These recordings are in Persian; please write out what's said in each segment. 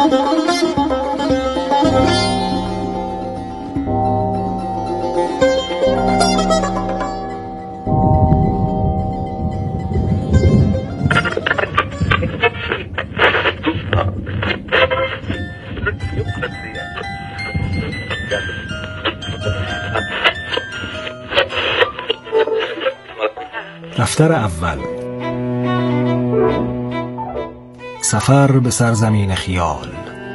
دفتر اول. سفر به سرزمین خیال.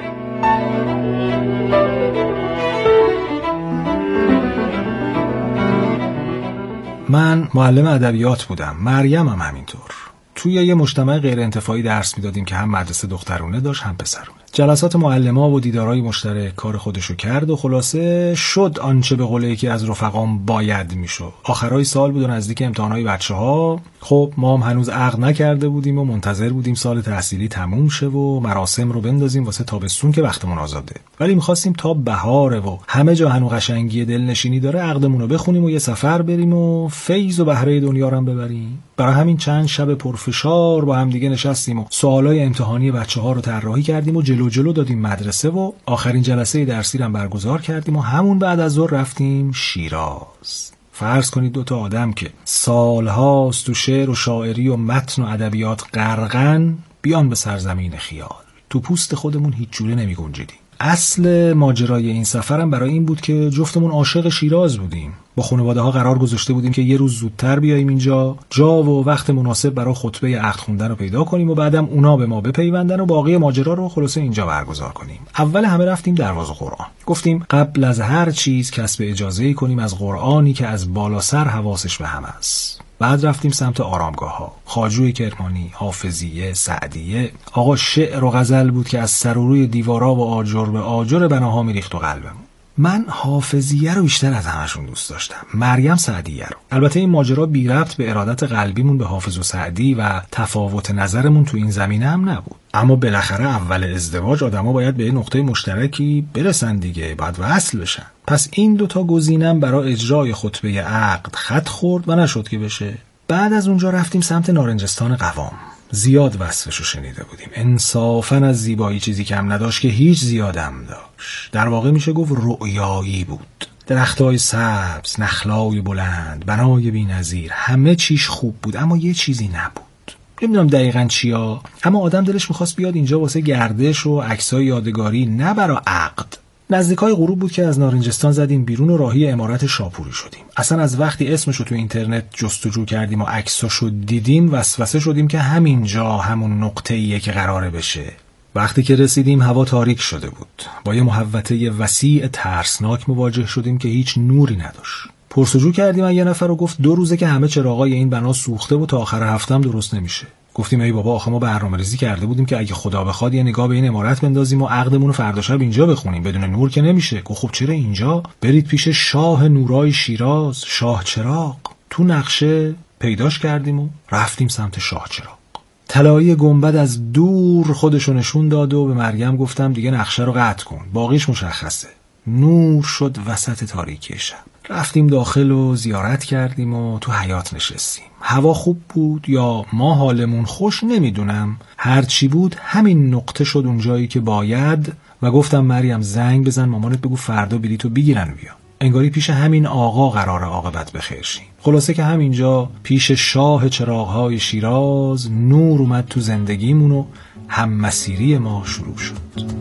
من معلم ادبیات بودم، مریم هم همینطور. توی یه مجتمع غیر انتفاعی درس میدادیم که هم مدرسه دخترونه داشت هم پسرونه. جلسات معلم‌ها و دیدارهای مشترک کار خودشو کرد و خلاصه شد آنچه به قول یکی از رفقام باید میشد. آخرای سال بود و نزدیک امتحانای بچه‌ها. خب ما هم هنوز عقد نکرده بودیم و منتظر بودیم سال تحصیلی تموم شه و مراسم رو بندازیم واسه تابستون که وقتمون آزاده. ولی می‌خواستیم تا بهاره و همه جا هنوز قشنگی دلنشینی داره عقدمون رو بخونیم و یه سفر بریم و فیض و بهره دنیا رو هم ببریم. برای همین چند شب پرفشار با هم دیگه نشستیم و سوالای امتحانی بچه‌ها رو طراحی کردیم و جلو دادیم مدرسه و آخرین جلسه درسی رو برگزار کردیم و همون بعد از ظهر رفتیم شیراز. فرض کنید 2 آدم که سالهاست تو شعر و شاعری و متن و ادبیات غرقن بیان به سرزمین خیال. تو پوست خودمون هیچ جوره نمی‌گنجیدیم. اصل ماجرای این سفرم برای این بود که جفتمون عاشق شیراز بودیم. با خانواده‌ها قرار گذاشته بودیم که یه روز زودتر بیاییم اینجا، جا و وقت مناسب برای خطبه عقد خوندن رو پیدا کنیم و بعدم اونا به ما بپیوندن و باقی ماجرا رو خلاصه اینجا برگزار کنیم. اول همه رفتیم دروازه قرآن. گفتیم قبل از هر چیز کسب اجازه‌ای کنیم از قرآنی که از بالا سر حواسش به هم است. بعد رفتیم سمت آرامگاه‌ها، خواجوی کرمانی، حافظیه، سعدیه. آقا شعر و غزل بود که از سر و روی دیوارا و آجر به آجر بناها میریخت و قلبمون. من حافظیه رو بیشتر از همشون دوست داشتم، مریم سعدیه رو. البته این ماجرا بی ربط به ارادت قلبیمون به حافظ و سعدی و تفاوت نظرمون تو این زمینه هم نبود. اما بالاخره اول ازدواج آدما باید به نقطه مشترکی برسن دیگه، باید وصل بشن. پس این 2 گزینم برای اجرای خطبه عقد خط خورد و نشد که بشه. بعد از اونجا رفتیم سمت نارنجستان قوام. زیاد وصفشو شنیده بودیم. انصافاً از زیبایی چیزی کم نداشت که هیچ زیادم داشت. در واقع میشه گفت رؤیایی بود. درختای سبز، نخلای بلند، بنای بی‌نظیر، همه چیش خوب بود اما یه چیزی نبود. نمیدونم دقیقاً چیا، اما آدم دلش میخواست بیاد اینجا واسه گردش و عکسای یادگاری، نه برای عقد. نزدیکای غروب بود که از نارنجستان زدیم بیرون و راهی عمارت شاپوری شدیم. اصلا از وقتی اسمشو تو اینترنت جستجو کردیم و عکساشو دیدیم وسوسه شدیم که همینجا همون نقطه‌ایه که قراره بشه. وقتی که رسیدیم هوا تاریک شده بود. با یه محوطه وسیع ترسناک مواجه شدیم که هیچ نوری نداشت. پرسجو کردیم و یه نفر رو گفت 2 روزه که همه چراغای این بنا سوخته و تا آخر هفته هم درست نمیشه. گفتیم ای بابا آخه ما برنامه‌ریزی کرده بودیم که اگه خدا بخواد یه نگاه به این عمارت بندازیم و عقدمون رو فردا شب اینجا بخونیم، بدون نور که نمیشه. گفت خب چرا اینجا؟ برید پیش شاه نورای شیراز، شاه چراغ. تو نقشه پیداش کردیم و رفتیم سمت شاه چراغ. طلایی گنبد از دور خودشو نشون داد و به مریم گفتم دیگه نقشه رو قطع کن، باقیش مشخصه. نور شد وسط تاریکی شب. رفتیم داخل و زیارت کردیم و تو حیاط نشستیم. هوا خوب بود یا ما حالمون خوش نمیدونم، هرچی بود همین نقطه شد اون جایی که باید و گفتم مریم زنگ بزن مامانت بگو فردا بلیطو بگیرن بیا. انگاری پیش همین آقا قرار عاقبت بخیر شیم. خلاصه که همینجا پیش شاه چراغ‌های شیراز نور اومد تو زندگیمون و هم مسیری ما شروع شد.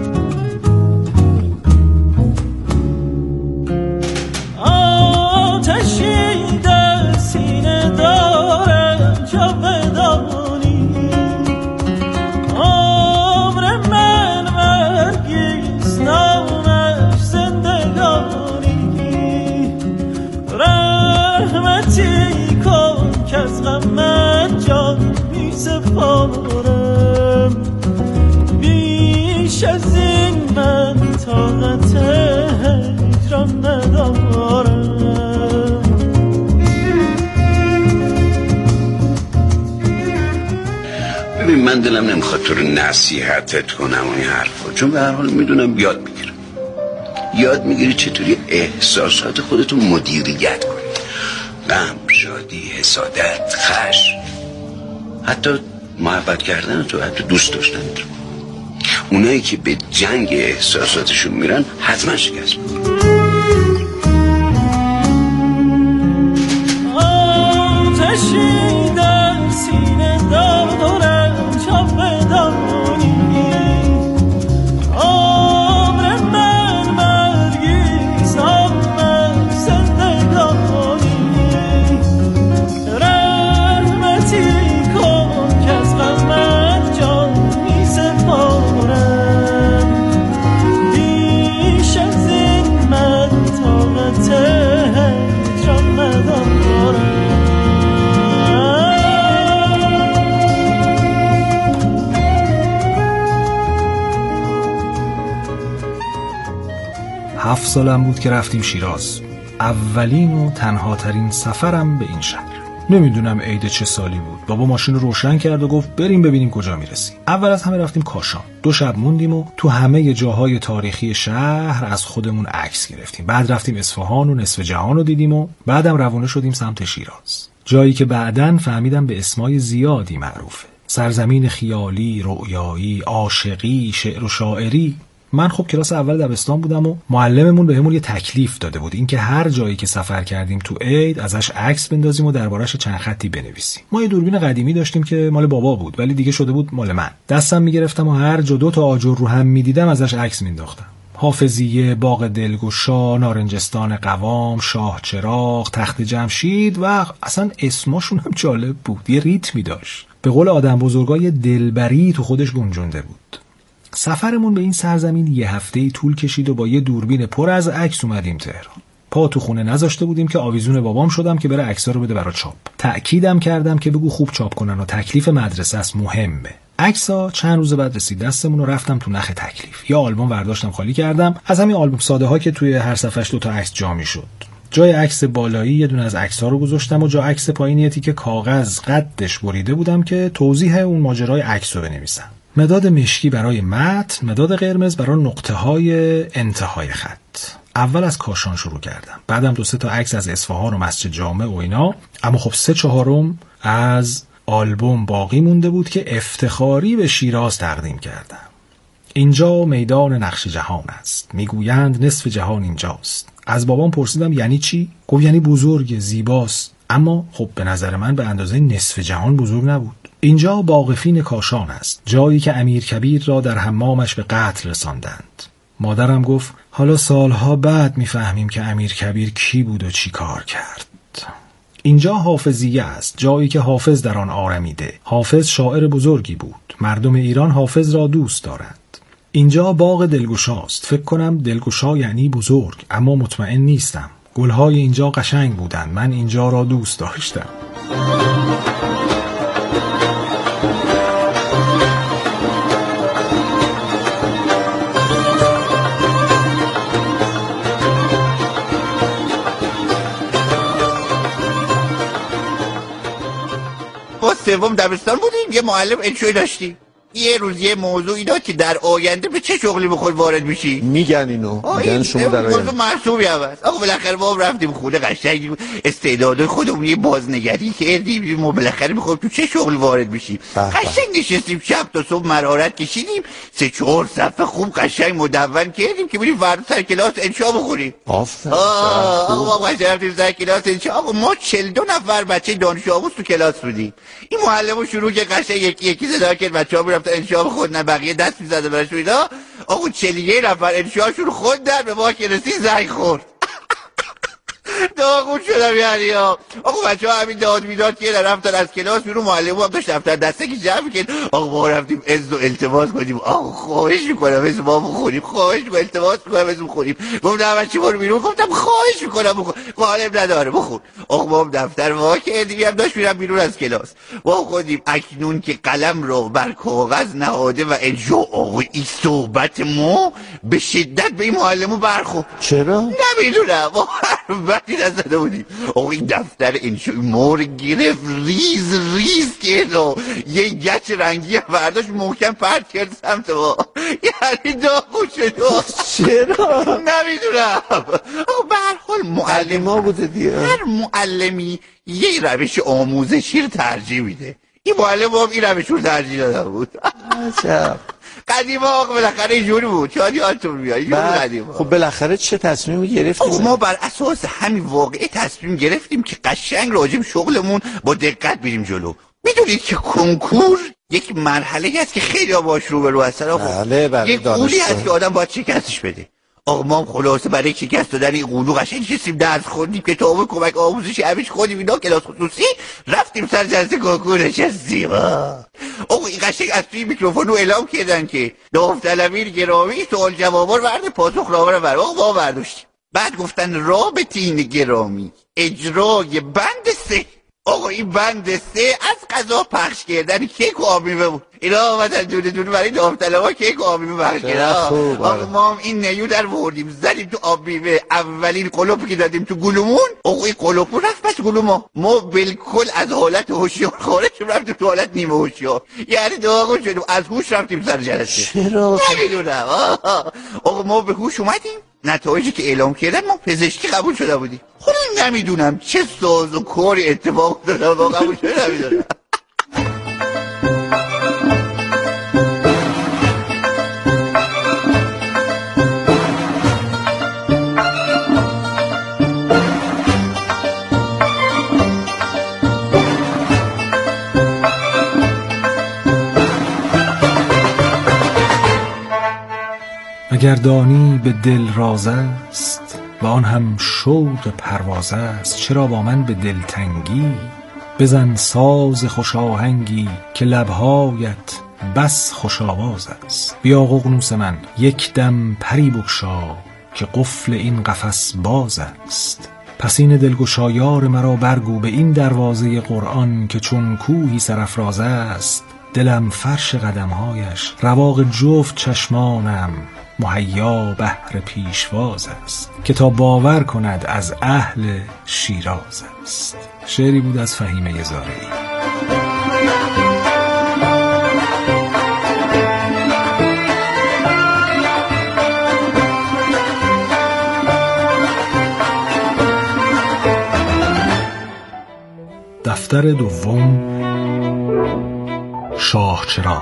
آتشی در سینه دارم که بدانی عمر من مرگیست نامش زندگانی رحمتی کن که از غم من جان می سپارم بیش از این من طاقت هجران ندارم. من دلم نمیخواد تو رو نصیحتت کنم و این حرفا، چون به هر حال میدونم یاد میگیری چطوری احساسات خودتو مدیریت کنی. غم، شادی، حسادت، خشم، حتی محبت کردن تو، حتی دوست داشتن تو. اونایی که به جنگ احساساتشون میرن حتما شکست می‌خورن. هفت سالم بود که رفتیم شیراز. اولین و تنها ترین سفرم به این شهر. نمیدونم عید چه سالی بود. بابا ماشین رو روشن کرد و گفت بریم ببینیم کجا میرسیم. اول از همه رفتیم کاشان. 2 شب موندیم و تو همه جاهای تاریخی شهر از خودمون عکس گرفتیم. بعد رفتیم اصفهان و نصف جهان رو دیدیم و بعدم روانه شدیم سمت شیراز. جایی که بعداً فهمیدم به اسمای زیادی معروفه. سرزمین خیالی، رؤیایی، عاشقی، شعر و شاعری. من خب کلاس اول دبستان بودم و معلممون بهمون یه تکلیف داده بود، اینکه هر جایی که سفر کردیم تو عید ازش عکس بندازیم و دربارش چند خطی بنویسیم. ما یه دوربین قدیمی داشتیم که مال بابا بود ولی دیگه شده بود مال من. دستم میگرفتم و هر جا 2 تا آجر رو هم میدیدم ازش عکس مینداختم. حافظیه، باغ دلگشا، نارنجستان قوام، شاه چراغ، تخت جمشید و اصلا اسماشون هم جالب بود. یه ریتمی داشت. به قول آدم بزرگای دلبری تو خودش گنجونده بود. سفرمون به این سرزمین 1 هفته‌ای طول کشید و با یه دوربین پر از عکس اومدیم تهران. پا تو خونه نذاشته بودیم که آویزون بابام شدم که بره عکس‌ها رو بده برای چاپ. تأکیدم کردم که بگو خوب چاپ کنن و تکلیف مدرسه است، مهمه. عکس‌ها چند روز بعد رسید دستمون و رفتم تو نخ تکلیف. یا آلبوم برداشتم خالی کردم. از همین آلبوم ساده ها که توی هر صفحه‌اش 2 تا عکس جا می‌شد. جای عکس بالایی یه دونه از عکس‌ها رو گذاشتم و جا عکس پایینی یه تیکه کاغذ قدش بریده بودم که توضیح اون ماجرای عکس رو بنویسم. مداد مشکی برای متن، مداد قرمز برای نقطه‌های انتهای خط. اول از کاشان شروع کردم. بعدم 2-3 تا عکس از اصفهان و مسجد جامع و اینا. اما خب 3/4 از آلبوم باقی مونده بود که افتخاری به شیراز تقدیم کردم. اینجا میدان نقش جهان است. میگویند نصف جهان اینجاست. از بابام پرسیدم یعنی چی؟ گفت یعنی بزرگ، زیباست. اما خب به نظر من به اندازه نصف جهان بزرگ نبود. اینجا باغفین کاشان است، جایی که امیرکبیر را در حمامش به قتل رساندند. مادرم گفت حالا سالها بعد میفهمیم که امیرکبیر کی بود و چی کار کرد. اینجا حافظیه است، جایی که حافظ در آن آرمیده. حافظ شاعر بزرگی بود. مردم ایران حافظ را دوست دارند. اینجا باغ دلگشاست. فکر کنم دلگشا یعنی بزرگ، اما مطمئن نیستم. گلهای اینجا قشنگ بودند. من اینجا را دوست داشتم. سوم دبستان بودیم، یه معلم انشوی داشتیم. یه روز یه موضوعی داد که در آینده به چه شغلی بخواد وارد میشی. میگن اینو میگن شما در آینده موضوع محسوبی هست. آقا بالاخره ما رفتیم خونه قشنگ استعداد خودمون یه بازنگری کردیم. ما بالاخره میخوام تو چه شغل وارد میشیم. قشنگ نشستیم شب تا صبح مرارت کشیدیم. 3-4 صفحه خوب قشنگ مدون کردیم که بریم فردا سر کلاس انشا بخوریم. آفرین. آقا قشنگ رفتیم سر کلاس انشا. آقا ما 42 نفر بچه دانش آموز تو کلاس بودیم. این معلمو شروع که قشنگ یکی صدا کرد بچه‌ها رفتن انشا بخوندن، بقیه دست می‌زدن براش اینا. آقا 41 نفر انشاشون خوندن، به ما که رسید زنگ خورد. داغون شدم یعنی ها. آقا بچه‌ها همین داد میداد که رفتن از کلاس بیرون. معلمو هم داشت دفتر دسته که جمع کرد. آقا ما رفتیم عز و التماس کنیم. آقا خواهش می‌کنم اسم ما بخونیم. خواهش می‌کنم التماس می‌کنم اسم بخونیم. گفتم بچه‌ها برو بیرون. گفتم خواهش می‌کنم بخون. غالب نداره بخون. آقا ما هم دفتر وا کردیم، هم داشت میرم بیرون از کلاس. ما خوندیم اکنون که قلم را بر کاغذ نهاده و انشا. آقا این صحبت ما به شدت به این معلمو برخورد. چرا؟ نمیدونم. ما وقتی نزده بودیم. آقا این دفتر انشا مور گرفت ریز کرد و یه گچ رنگی برداشت محکم پرت کرد سمت ما. یعنی داغون شد. چرا؟ نمیدونم. به هر حال معلم بوده دیگه. هر معلمی یه روش آموزشی رو ترجیح میده. این معلم هم این روش رو ترجیح داده بود. عجب. قدیما بالاخره اینجوری بود. شاید یادتون میاد قدیما. خب بالاخره چه تصمیمی گرفتیم؟ ما بر اساس همین واقعه تصمیم گرفتیم که قشنگ راجب شغلمون با دقت بریم جلو. میدونید که کنکور یک مرحله است که خیلی باش روبرو هستن. بله یک قولی هست که آدم باید شکستش بده. آقا ما هم خلاصه برای شکست دادن این قولو قشنگ نشستیم درس خوندیم، کتاب کمک آموزشی همیش خوندیم، اینا کلاس خصوصی رفتیم سر جلسه کنکور نشستیم. آقا این قشنگ از توی میکروفون اعلام کردن که داوطلبین گرامی سوال جوابا رو ورده، پاسخ نامه رو ورده. آقا ما برداشتیم. بعد گفتن رابطین گرامی اجرای بند 3. آقا این بند 3 از قضا پخش کردن کیک و آب میوه بود. اینا آمدن دونه دونه برای داوطلبا کیک و آب میوه پخش کردن. آقا ما هم این نیو در وردیم زدیم تو آب میوه، اولین قلوپی که دادیم تو گلومون، آقا این قلوپ رفت بس گلوم ما بالکل از حالت هوشیار خارج رفتیم تو حالت نیمه هوشیار، یعنی داغون شدیم، از هوش رفتیم سر جلسه. چرا؟ نمیدونم. آقا ما به هوش اومدیم، نتایجی که اعلام کردن ما پزشکی قبول شده بودیم. خود نمیدونم چه ساز و کاری اتفاق افتاد ما قبول شده نمیدونم. اگر دانی به دل راز است و آن هم شوق پرواز است، چرا با من به دلتنگی؟ بزن ساز خوش آهنگی که لبهایت بس خوش آواز است. بیا ققنوس من یک دم پری بگشا که قفل این قفس باز است. پس این دلگشایار مرا برگو به این دروازه قرآن که چون کوهی سرافراز است. دلم فرش قدمهایش، رواق جفت چشمانم مهیا بهر پیشواز است، که تا باور کند از اهل شیراز است. شعری بود از فهیمه زارعی. دفتر دوم، شاه چراغ.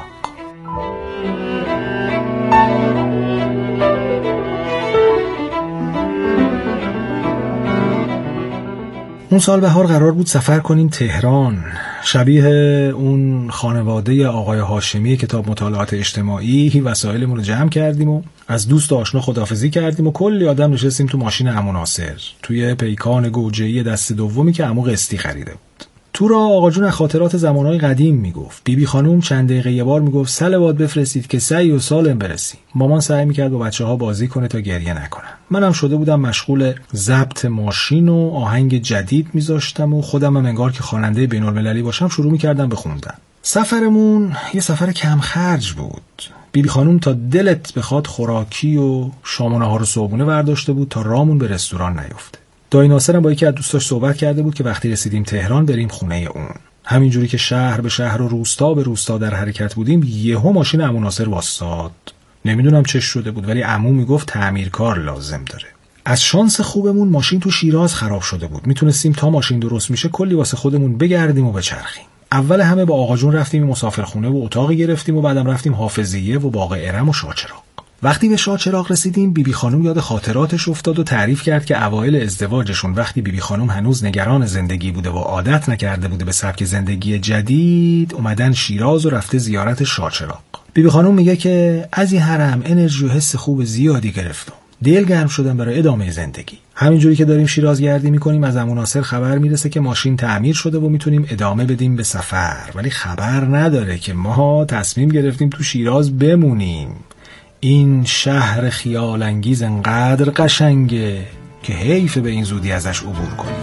اون سال بهار قرار بود سفر کنیم تهران، شبیه اون خانواده آقای هاشمی کتاب مطالعات اجتماعی. وسایلمون رو جمع کردیم و از دوست و آشنا خداحافظی کردیم و کلی آدم نشستیم تو ماشین عمو ناصر توی پیکان گوجه‌ای دست دومی که عمو قسطی خریده بود. تو را آقا جون از خاطرات زمانهای قدیم میگفت. بیبی خانوم چند دقیقه یه بار میگفت صلوات بفرستید که سعی و سالم برسیم. مامان سعی میکرد با بچه‌ها بازی کنه تا گریه نکنن. منم شده بودم مشغول ضبط ماشین و آهنگ جدید میذاشتم و خودم هم انگار که خواننده بین‌المللی باشم شروع میکردم به خوندن. سفرمون یه سفر کم خرج بود. بیبی خانوم تا دلت بخواد خوراکی و شام و نهار و صبحونه برداشته بود تا رامون به رستوران نیفته. دایی ناصرم با یکی از دوستاش صحبت کرده بود که وقتی رسیدیم تهران بریم خونه اون. همینجوری که شهر به شهر و روستا به روستا در حرکت بودیم، یهو ماشین عمو ناصر واساد. نمیدونم چه شده بود ولی عمو میگفت تعمیرکار لازم داره. از شانس خوبمون ماشین تو شیراز خراب شده بود. میتونستیم تا ماشین درست میشه کلی واسه خودمون بگردیم و بچرخیم. اول همه با آقا جون رفتیم مسافرخونه و اتاقی گرفتیم و بعدم رفتیم حافظیه و باغ ارم و شاهچراغ. وقتی به شاهچراغ رسیدیم بیبی خانوم یاد خاطراتش افتاد و تعریف کرد که اوایل ازدواجشون وقتی بیبی خانوم هنوز نگران زندگی بوده و عادت نکرده بوده به سبک زندگی جدید، اومدن شیراز و رفته زیارت شاهچراغ. بیبی خانوم میگه که از این حرم انرژی و حس خوب زیادی گرفتم. دلگرم شدم برای ادامه زندگی. همینجوری که داریم شیراز گردی میکنیم از عمو ناصر خبر میرسه که ماشین تعمیر شده و میتونیم ادامه بدیم به سفر، ولی خبر نداره که ما تصمیم گرفتیم تو شیراز بمونیم. این شهر خیال انگیز انقدر قشنگه که حیف به این زودی ازش عبور کنیم.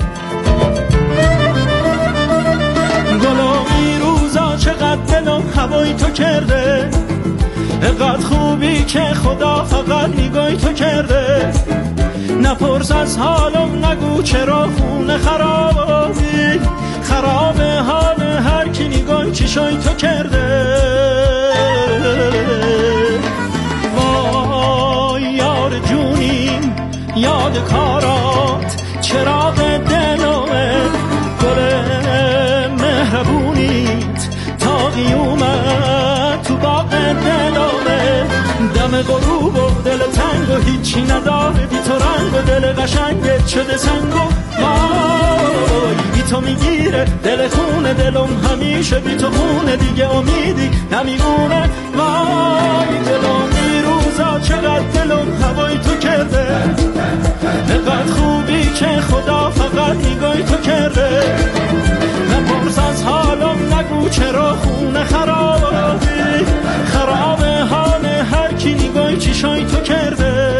گلابی روزا چقدر دلم هوای تو کرده، اقدر خوبی که خدا فقط نگاهی تو کرده. نپرس از حالم نگو چرا خونه خرابی، خراب حال هر کی نگاهی چشای تو کرده. وای یار جونی یاد کارات، چراغ دلوه گل مهربونیت تا قیومت تو باغ دلوه. خونه غروب و دل تنگ و هیچی نداره بی تو رنگ و دل قشنگت شده سنگ و وای بی تو میگیره دل خونه دلم همیشه بی تو خونه دیگه امیدی نمیمونه وای دلم این روزا چقدر دلم هوای تو کرده نقدر خوبی که خدا فقط نگاهی تو کرده نپرس از حالم نگو چرا خونه خرابی خرابه حال هر کی نگاهی چشای تو کرده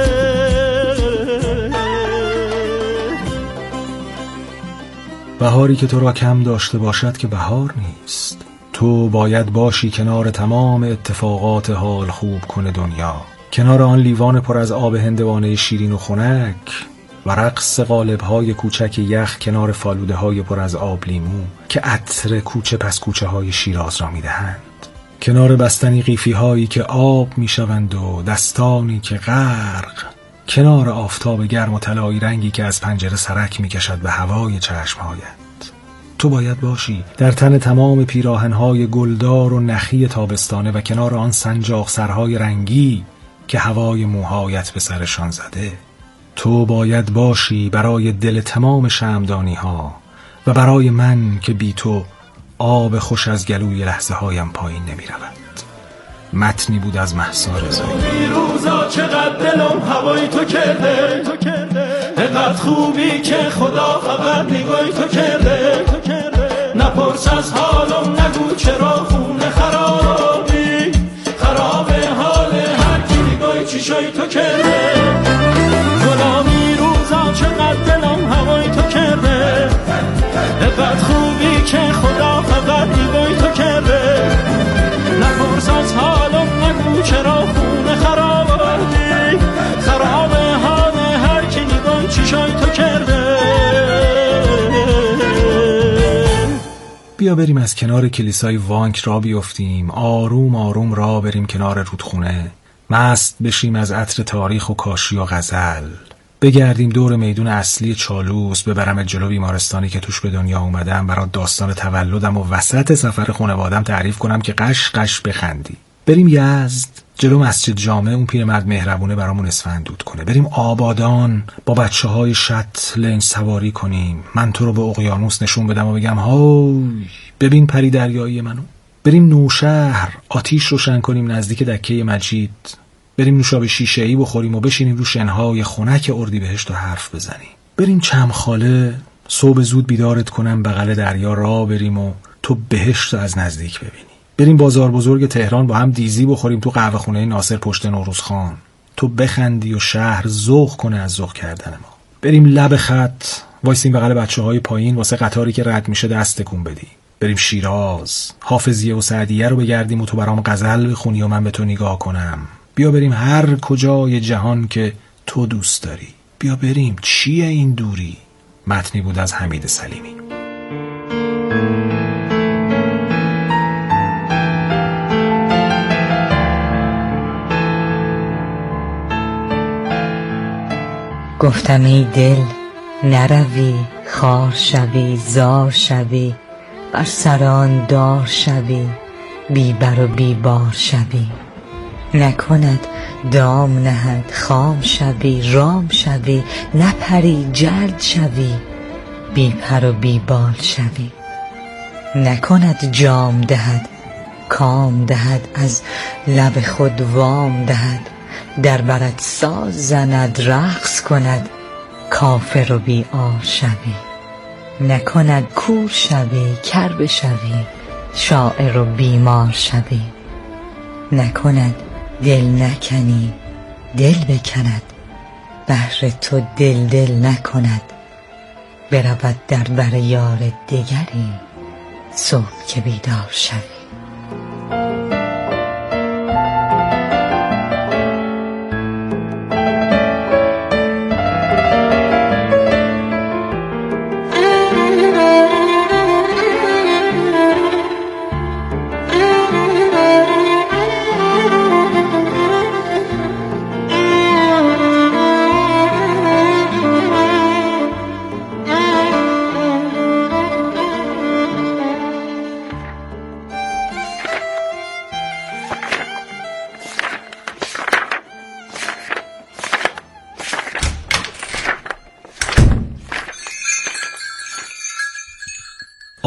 بهاری که تو را کم داشته باشد که بهار نیست تو باید باشی کنار تمام اتفاقات حال خوب کنه دنیا کنار آن لیوان پر از آب هندوانه شیرین و خنک و رقص قالب‌های کوچک یخ کنار فالوده‌های پر از آب لیمو که عطر کوچه پس کوچه های شیراز را می‌دهند کنار بستنی قیفی‌هایی که آب می‌شوند و دستانی که غرق کنار آفتاب گرم و طلایی رنگی که از پنجره سرک می‌کشد به هوای چشم‌هایت تو باید باشی در تن تمام پیراهن‌های گلدار و نخی تابستانه و کنار آن سنجاق سرهای رنگی که هوای موهایت به سرشان زده تو باید باشی برای دل تمام شمعدانی‌ها و برای من که بی تو آب خوش از گلوی لحظه هایم پایین نمی رود. متنی بود از مهسا رضایی. این روزا چقدر دلم هوای تو کرده اینقدر خوبی که خدا فقط نگاهی تو کرده نپرس از حالم نگو چرا خونه خرابی خرابه حال هر کی نگاهی چشای تو کرده غلامی روزا چقدر دلم هوای تو کرده اینقدر خوبی که خدا فقط نگاهی تو کرده نپرس از حالم نگو چرا خونه خرابی خرابه حال هر کی نگاهی چشای تو کرده بیا بریم از کنار کلیسای وانک را بیفتیم آروم آروم را بریم کنار رودخونه مست بشیم از عطر تاریخ و کاشی و غزل بگردیم دور میدون اصلی چالوس ببرم جلو بیمارستانی که توش به دنیا اومدم برات داستان تولدم و وسط سفر خانوادم تعریف کنم که قش قش بخندی بریم یزد جلو مسجد جامع اون پیرمرد مهربونه برامون اسفند دود کنه بریم آبادان با بچه‌های شتل سواری کنیم من تو رو به اقیانوس نشون بدم و بگم های ببین پری دریایی منو بریم نوشهر آتیش روشن کنیم نزدیک دکه مجید بریم نوشابه شیشه‌ای بخوریم و بشینیم رو شنهای خنک اردیبهشت و حرف بزنیم بریم چمخاله صبح زود بیدارت کنم بغل دریا راه بریم و تو بهشت از نزدیک ببینی بریم بازار بزرگ تهران با هم دیزی بخوریم تو قهوه خونه ناصر پشت نوروزخان تو بخندی و شهر ذوق کنه از ذوق کردن ما بریم لب خط وایسیم بغل بچه‌های پایین واسه قطاری که رد میشه دست تکون بدی بریم شیراز حافظیه و سعدیه رو بگردیم و تو برام غزل بخونی و من به تو نگاه کنم بیا بریم هر کجای جهان که تو دوست داری بیا بریم چیه این دوری متنی بود از حمید سلیمی گفتم ای دل نروی خار شوی زار شوی بر سران دار شوی بی بر و بی بار شوی نکند دام نهد خام شوی رام شوی نپری جلد شوی بی پر و بی بال شوی نکند جام دهد کام دهد از لب خود وام دهد در برت ساز زند رقص کند کافر و بی آر شوی نکند کور شوی کر بشوی شاعر و بیمار شوی نکند دل نکنی دل بکند بهر تو دل نکند برود در بر یار دگری صبح که بیدار شوی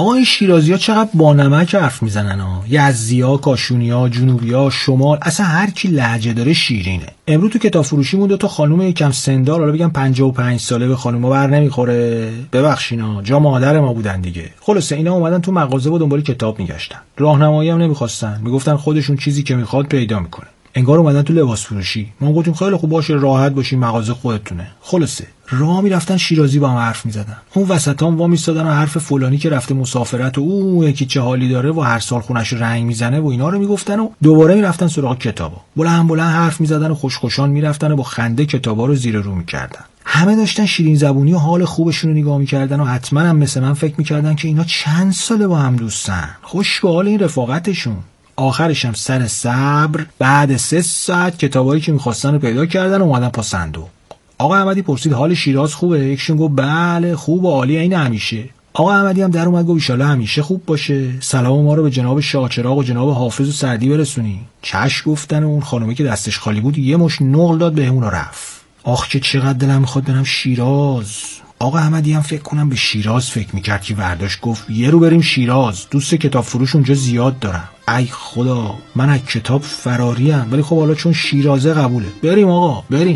آقا این شیرازی‌ها چقدر با نمک حرف میزنن ها. یزدی‌ها، کاشونی‌ها، جنوبی‌ها، شمال، اصلا هر کی لهجه داره شیرینه. امروز تو کتاب فروشی مون 2 تا خانم یکم سندار، حالا بگم 55 ساله، به خانوما بر نمیخوره. ببخشینا، جا مادر ما بودن دیگه. خلاصه اینا اومدن تو مغازه و دنبال کتاب میگشتن. راهنمایی هم نمیخواستن. میگفتن خودشون چیزی که میخواد پیدا میکنه. انگار اومدن تو لباس فروشی. ما گفتیم خیلی خوب باشه، راحت باشین، مغازه خودتونه. خلاصه راه میرفتن شیرازی با هم حرف میزدن. اون وسطام وا میستادن و حرف فلانی که رفته مسافرت و اون یکی چه حالی داره و هر سال خونش رنگ میزنه و اینا رو میگفتن و دوباره میرفتن سراغ کتابا. بلند حرف میزدن و خوشخوشان میرفتن و با خنده کتابا رو زیر رو میکردن. همه داشتن شیرین زبونی و حال خوبشون رو نگاه میکردن و حتما هم مثل من فکر میکردن که اینا چند ساله با هم دوستن. خوش به حال این رفاقتشون. آخرش هم سر صبر بعد 3 ساعت کتابایی که می‌خواستن رو پیدا کردن و اومدن پا صندوق. آقا احمدی پرسید حال شیراز خوبه؟ یکشون گفت بله خوب و عالی، این همیشه. آقا احمدی هم در اومد گفت ان شاءالله همیشه خوب باشه. سلام ما رو به جناب شاهچراغ و جناب حافظ و سعدی برسونی. چش گفتن و اون خانومه که دستش خالی بود یه مش نقل داد بهمون و رفت. آخ که چقدر دلم می‌خواد برم شیراز. آقا احمدی هم فکر کنم به شیراز فکر میکرد که ورداش گفت یه رو بریم شیراز، دوست کتاب فروش اونجا زیاد دارم. ای خدا من از کتاب فراریم، ولی خب حالا چون شیرازه قبوله. بریم آقا بریم.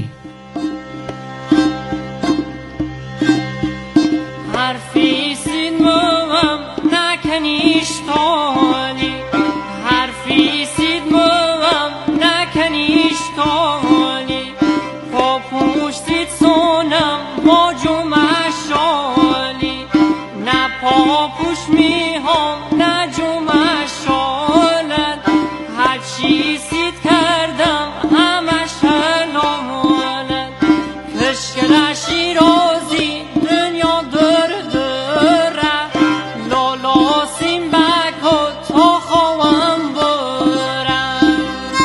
حرفی سیدمم نکنیش تالی، حرفی سیدمم نکنیش تالی، پاپوش سید سونم با جمعشالی، نه پاپوش میهم نه جمعشالت، هر چی سید کردم همش حلالت، کشکل شیرازی دنیا در دره، لالا سیم بکا تا خواهم برم.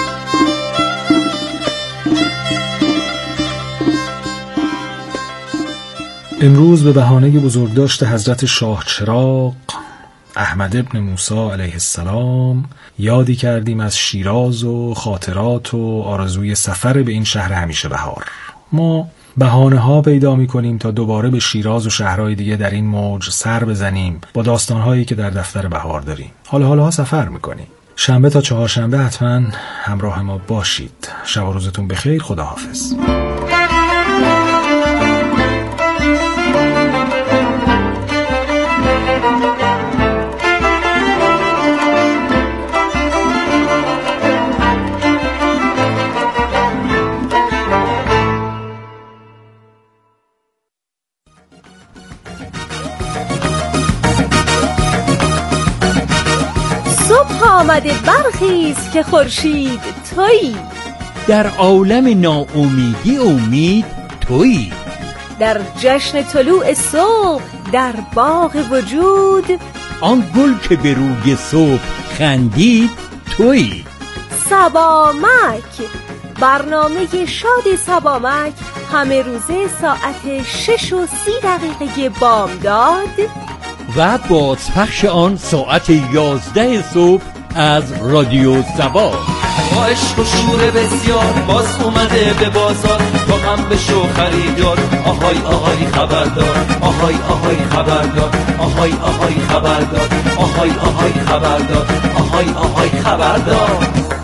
امروز به بهانه بزرگداشت حضرت شاهچراغ احمد ابن موسی علیه السلام یادی کردیم از شیراز و خاطرات و آرزوی سفر به این شهر همیشه بهار. ما بهانه ها پیدا می کنیم تا دوباره به شیراز و شهرهای دیگه در این موج سر بزنیم با داستانهایی که در دفتر بهار داریم. حالا سفر می کنیم. شنبه تا چهارشنبه حتما همراه ما باشید. شب و روزتون بخیر. خداحافظ. آمده برخیز که خورشید تویی، در عالم ناامیدی امید تویی، در جشن طلوع صبح در باغ وجود آن گل که به روی صبح خندید تویی. سبامک، برنامه شاد سبامک همه روزه ساعت 6:30 بامداد و بازپخش آن ساعت 11 صبح از رادیو سبا. با عشق و شور بسیار باز اومده به بازار، تو هم بشو خریدار. آهای آهای خبردار، آهای آهای خبردار، آهای آهای خبردار، آهای آهای خبردار، آهای آهای خبردار.